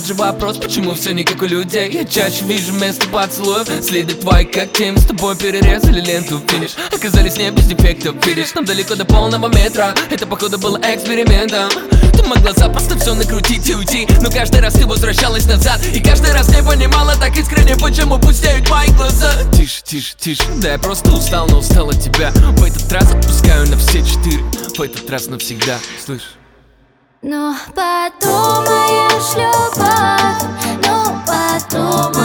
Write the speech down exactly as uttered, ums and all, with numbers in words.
тот же вопрос, почему все не как у людей. Я чаще вижу вместо поцелуев следы твои когти. Мы с тобой перерезали ленту, финиш. Оказались не без дефектов, видишь, нам далеко до полного метра. Это походу было экспериментом. Ты могла запросто все накрутить и уйти, но каждый раз ты возвращалась назад. И каждый раз не понимала так искренне, почему пустеют мои глаза. Тише, тише, тише, да я просто устал, но устал от тебя. В этот раз отпускаю на все четыре, в этот раз навсегда, слышь. Ну подумаешь, любовь, ну подумаешь.